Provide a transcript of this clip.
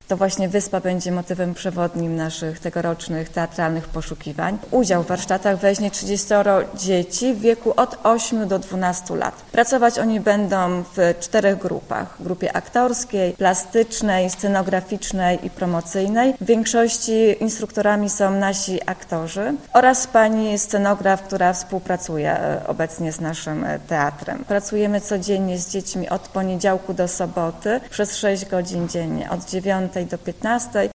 To właśnie Wyspa będzie motywem przewodnim naszych tegorocznych teatralnych poszukiwań. Udział w warsztatach weźmie 30 dzieci w wieku od 8 do 12 lat. Pracować oni będą w 4 grupach. W grupie aktorskiej, plastycznej, scenograficznej i promocyjnej. W większości instruktorami są nasi aktorzy oraz pani scenograf, która współpracuje obecnie z naszym teatrem. Pracujemy codziennie z dziećmi od poniedziałku do soboty przez 6 godzin dziennie, od 9 do 15.